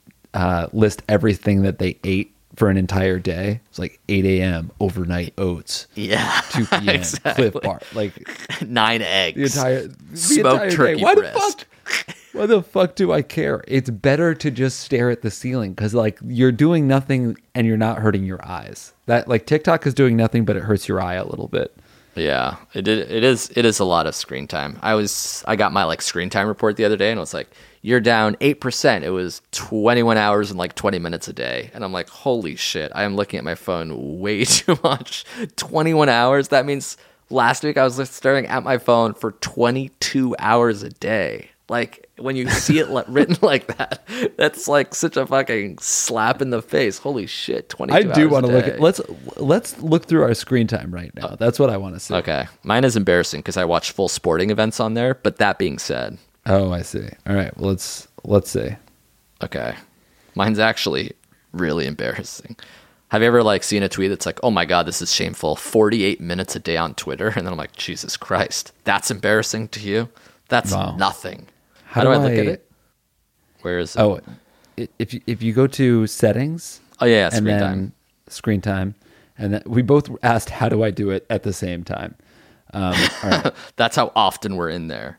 uh, list everything that they ate for an entire day. It's like eight a.m. overnight oats, Yeah, two p.m. exactly. Cliff Bar, like Nine eggs. the entire the Smoked entire day. turkey Why breast. the fuck? Why the fuck do I care? It's better to just stare at the ceiling because like you're doing nothing and you're not hurting your eyes. That like TikTok is doing nothing, but it hurts your eye a little bit. Yeah, it did, it is it is a lot of screen time. I was I got my like screen time report the other day and it was like you're down eight percent. It was twenty-one hours and like twenty minutes a day. And I'm like, holy shit, I am looking at my phone way too much. twenty-one hours? That means last week I was just staring at my phone for twenty-two hours a day. Like when you see it li- written like that, that's like such a fucking slap in the face. Holy shit, twenty-two I do hours want a to look day. at let's let's look through our screen time right now. That's what I want to see. Okay. Mine is embarrassing because I watch full sporting events on there. But that being said, Oh, I see. All right. Well, let's let's see. okay, mine's actually really embarrassing. Have you ever like seen a tweet that's like, "Oh my god, this is shameful"? forty-eight minutes a day on Twitter, and then I'm like, Jesus Christ, that's embarrassing to you? That's Wow. nothing. How, How, do I, do look at it? Where is it? Oh, i- if you, if you go to settings. Oh, yeah, and screen then time. Screen time, and then we both asked, "How do I do it?" at the same time. Um, all right. That's how often we're in there.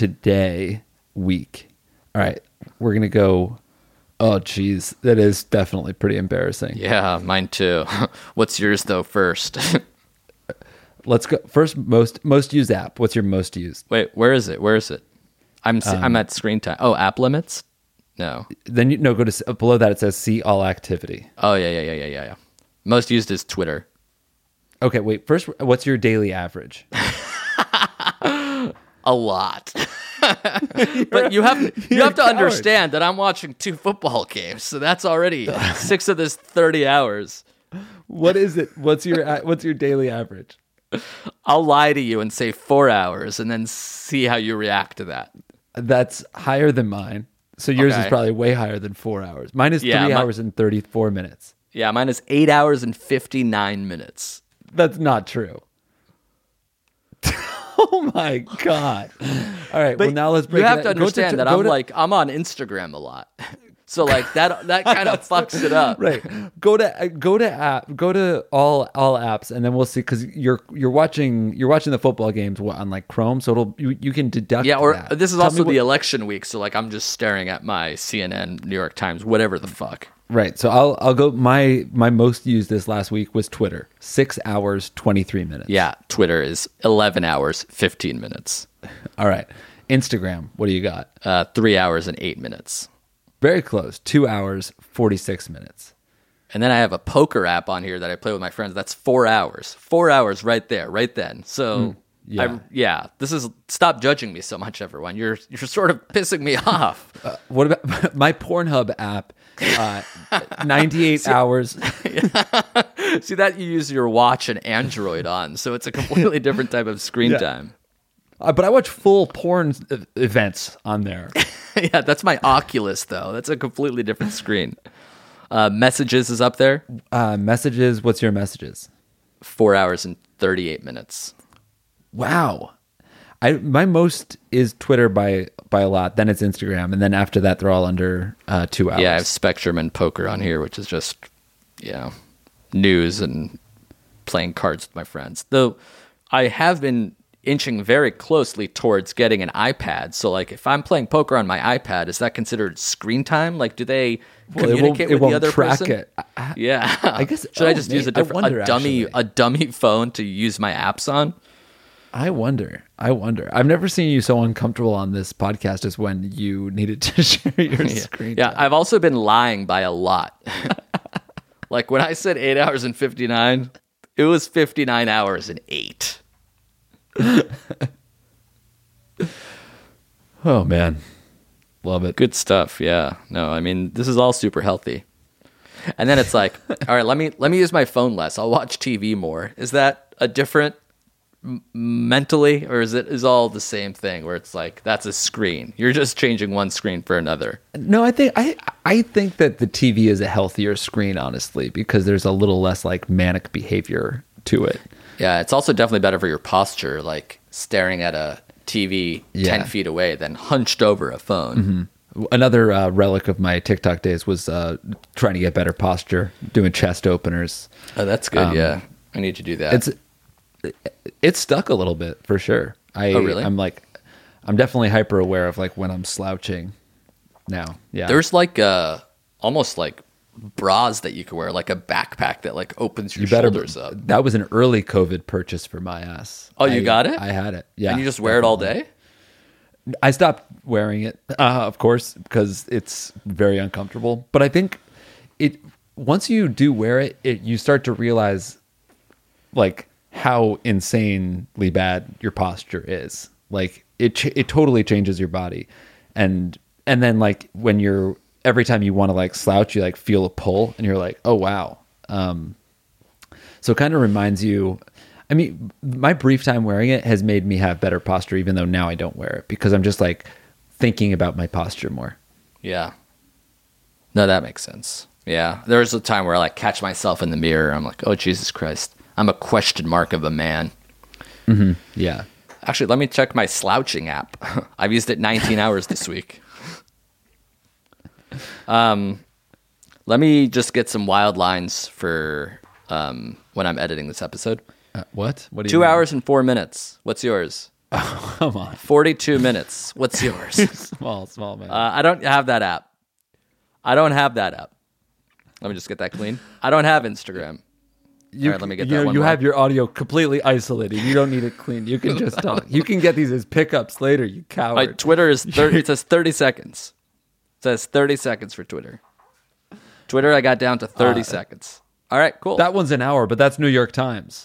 Today week. All right, we're gonna go. Oh, geez, that is definitely pretty embarrassing. Yeah, mine too. What's yours though? First, Let's go first. Most most used app. What's your most used? wait, where is it? Where is it? I'm s Um, I'm at screen time. Oh, app limits. No. Then you no go to s- below that. It says see all activity. Oh yeah, yeah, yeah, yeah, yeah, yeah. Most used is Twitter. Okay, wait. First, what's your daily average? A lot. But you have you You're have to a coward. understand that I'm watching two football games, so that's already six of this thirty hours. What is it? What's your a- what's your daily average? I'll lie to you and say four hours, and then see how you react to that. That's higher than mine. So yours is Okay. probably way higher than four hours. Mine is Yeah, three my- hours and thirty-four minutes. Yeah, mine is eight hours and fifty nine minutes. That's not true. Oh my god! All right, well now let's break. You have it to out. Go understand that go I'm to- like I'm on Instagram a lot, so like that that kind of fucks it up. right. Go to uh, go to app. Go to all all apps, and then we'll see because you're you're watching you're watching the football games what, on like Chrome, so it'll you, you can deduct. Yeah, or that. this is Tell also me what- the election week, so like I'm just staring at my C N N, New York Times, whatever the fuck. right. So I'll I'll go. My my most used this last week was Twitter. Six hours twenty three minutes. Yeah, Twitter is eleven hours, fifteen minutes. All right. Instagram. What do you got? Uh, three hours and eight minutes. Very close. Two hours forty six minutes. And then I have a poker app on here that I play with my friends. That's four hours. Four hours right there, right then. So, yeah. I, yeah, this is, stop judging me so much, everyone. You're you're sort of pissing me off. What about my Pornhub app Uh, ninety-eight hours. See, that you use your watch and Android on, so it's a completely different type of screen Yeah. time. Uh, but I watch full porn e- events on there. Yeah, that's my Oculus, though. That's a completely different screen. Uh, messages is up there. Uh, messages. What's your messages? Four hours and thirty-eight minutes. Wow. I my most is Twitter by by a lot. Then it's Instagram, and then after that, they're all under uh, two hours. Yeah, I have Spectrum and poker on here, which is just, you know, news and playing cards with my friends. Though I have been inching very closely towards getting an iPad. So, like, if I'm playing poker on my iPad, is that considered screen time? Like, do they Well, it won't- communicate it with won't the other track person? it. I- Yeah, I guess- Should I oh, just use a maybe- I different, wonder, a dummy, actually. a dummy phone to use my apps on? I wonder. I wonder. I've never seen you so uncomfortable on this podcast as when you needed to share your Yeah, screen. yeah. time. I've also been lying by a lot. Like when I said eight hours and fifty-nine, it was fifty-nine hours and eight. Oh man, love it. Good stuff. Yeah. No, I mean, this is all super healthy. And then it's like, all right, let me let me use my phone less. I'll watch T V more. Is that a different m- mentally, or is it is all the same thing? Where it's like that's a screen. You're just changing one screen for another. No, I think I I think that the T V is a healthier screen, honestly, because there's a little less like manic behavior to it. Yeah, it's also definitely better for your posture, like staring at a T V Yeah. ten feet away than hunched over a phone. Another uh, relic of my TikTok days was uh, trying to get better posture, doing chest openers. Oh, that's good. Um, Yeah, I need to do that. It's it's stuck a little bit for sure. I Oh, really? I'm like I'm definitely hyper aware of like when I'm slouching now. Yeah. There's like uh almost like bras that you can wear, like a backpack that like opens your you better shoulders up. That was an early COVID purchase for my ass. Oh, you I- got it? I had it. Yeah. And you just wear it all day? I stopped wearing it, uh, of course, because it's very uncomfortable. But I think it once you do wear it, it you start to realize like how insanely bad your posture is. Like it, ch- it totally changes your body, and and then like when you're every time you want to like slouch, you like feel a pull, and you're like, oh wow. Um, so it kind of reminds you. I mean, my brief time wearing it has made me have better posture, even though now I don't wear it because I'm just like thinking about my posture more. Yeah. No, that makes sense. Yeah. There was a time where I like catch myself in the mirror. I'm like, oh, Jesus Christ. I'm a question mark of a man. Yeah. Actually, let me check my slouching app. I've used it nineteen hours this week. Um, let me just get some wild lines for um, when I'm editing this episode. Uh, what? What do you Two mean? hours and four minutes. What's yours? Come on. forty-two minutes. What's yours? Small, small man. Uh, I don't have that app. I don't have that app. Let me just get that clean. I don't have Instagram. you, all right, let me get you that know, one you more. have your audio completely isolated. You don't need it clean. You can just talk. You can get these as pickups later, you coward. My Twitter is thirty. It says thirty seconds. It says thirty seconds for Twitter. Twitter, I got down to thirty seconds. All right, cool. That one's an hour, but that's New York Times.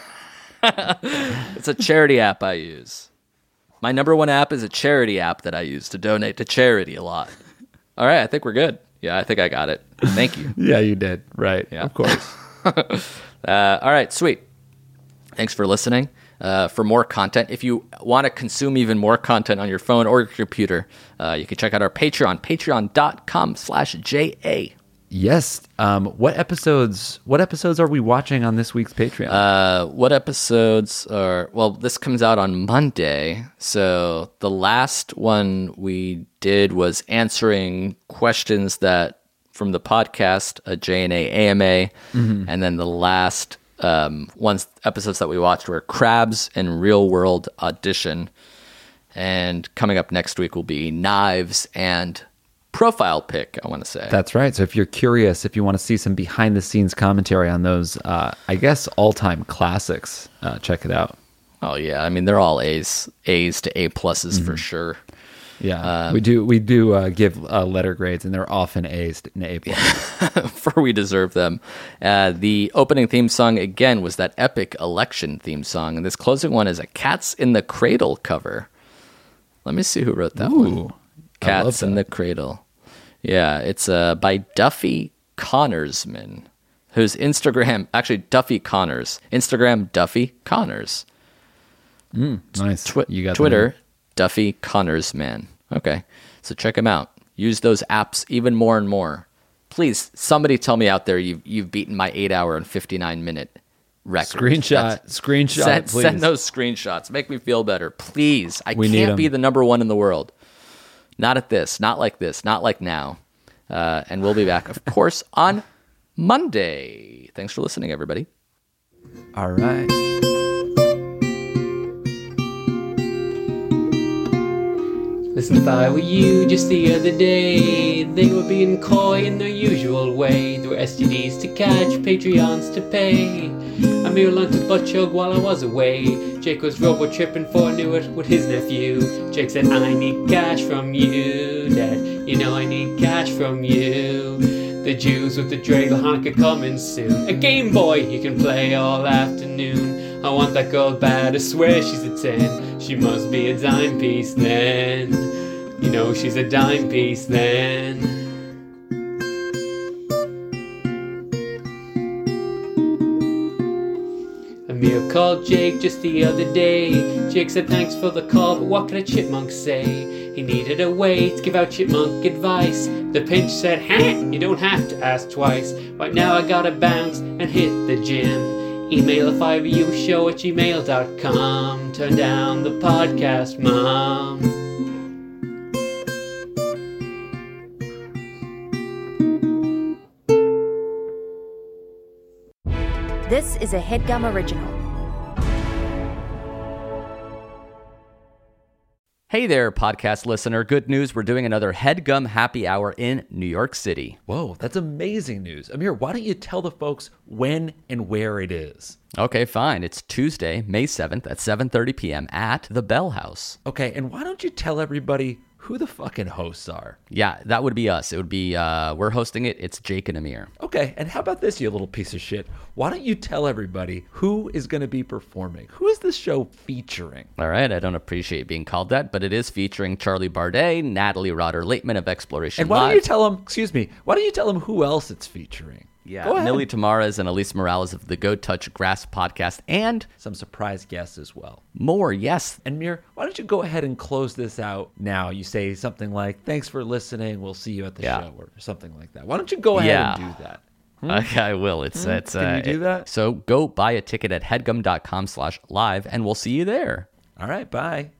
It's a charity app I use. My number one app is a charity app that I use to donate to charity a lot. All right, I think we're good. Yeah, I think I got it. Thank you. Yeah, you did. Right. Yeah. Of course. Uh, all right, sweet. Thanks for listening. Uh, for more content, if you want to consume even more content on your phone or your computer, uh, you can check out our Patreon, patreon.com slash JA. Yes. Um, what episodes what episodes are we watching on this week's Patreon? Uh, what episodes are, well, this comes out on Monday. So the last one we did was answering questions that from the podcast, a J N A A M A. And then the last um, ones, episodes that we watched were Crabs and Real World Audition. And coming up next week will be Knives and Profile Pick, I want to say. That's right. So if you're curious, if you want to see some behind the scenes commentary on those, uh, I guess, all time classics, uh, check it out. Oh, yeah. I mean, they're all A's, A's to A pluses for sure. Yeah, we do. We do uh, give uh, letter grades, and they're often A's and A plus. For we deserve them. Uh, the opening theme song, again, was that epic election theme song. And this closing one is a Cats in the Cradle cover. Let me see who wrote that one. Ooh, I love Cats in that. the Cradle. Yeah, it's uh, by Duffy Connorsman, whose Instagram, actually Duffy Connors, Instagram Duffy Connors. Mm, nice. Twi- you got Twitter, Duffy Connorsman. Okay, so check him out. Use those apps even more and more. Please, somebody tell me out there you've, you've beaten my eight hour and fifty-nine minute record. Screenshot. That's, screenshot, send, please. Send those screenshots. Make me feel better. Please. I We need 'em. can't be the number one in the world. Not at this. Not like this. Not like now. Uh, and we'll be back, of course, on Monday. Thanks for listening, everybody. All right. Listen, if I were you just the other day, they were being coy in their usual way. There were S T Ds to catch, Patreons to pay. Amir learned to butt chug while I was away. Jake was robo tripping for knew it with his nephew. Jake said, I need cash from you, Dad. You know I need cash from you. The Jews with the dreidel Hanukkah coming soon. A Game Boy you can play all afternoon. I want that girl bad, I swear she's a ten. She must be a dime piece then. You know she's a dime piece then. Amir called Jake just the other day. Jake said thanks for the call, but what could a chipmunk say? He needed a way to give out chipmunk advice. The pinch said, ha, you don't have to ask twice. Right now I gotta bounce and hit the gym. Email if I were you, show at gmail dot com. Turn down the podcast, Mom. This is a HeadGum original. Hey there, podcast listener. Good news. We're doing another HeadGum Happy Hour in New York City. Whoa, that's amazing news. Amir, why don't you tell the folks when and where it is? Okay, fine. It's Tuesday, May seventh at seven thirty p.m. at the Bell House. Okay, and why don't you tell everybody who the fucking hosts are? Yeah, that would be us. It would be, uh, we're hosting it. It's Jake and Amir. Okay, and how about this, you little piece of shit? Why don't you tell everybody who is going to be performing? Who is this show featuring? All right, I don't appreciate being called that, but it is featuring Charlie Bardet, Natalie Rotter-Lateman of Exploration And why Live. don't you tell them, excuse me, why don't you tell them who else it's featuring? Yeah, Go ahead. Millie Tamares and Elise Morales of the Go Touch Grass podcast, and some surprise guests as well. More, yes. And Mir, why don't you go ahead and close this out now? You say something like, thanks for listening, we'll see you at the Yeah. show, or something like that. Why don't you go ahead Yeah. and do that? Hmm? Okay, I will. It's Hmm? it's. Can uh, you do it- that? So go buy a ticket at headgum dot com slash live, and we'll see you there. All right, bye.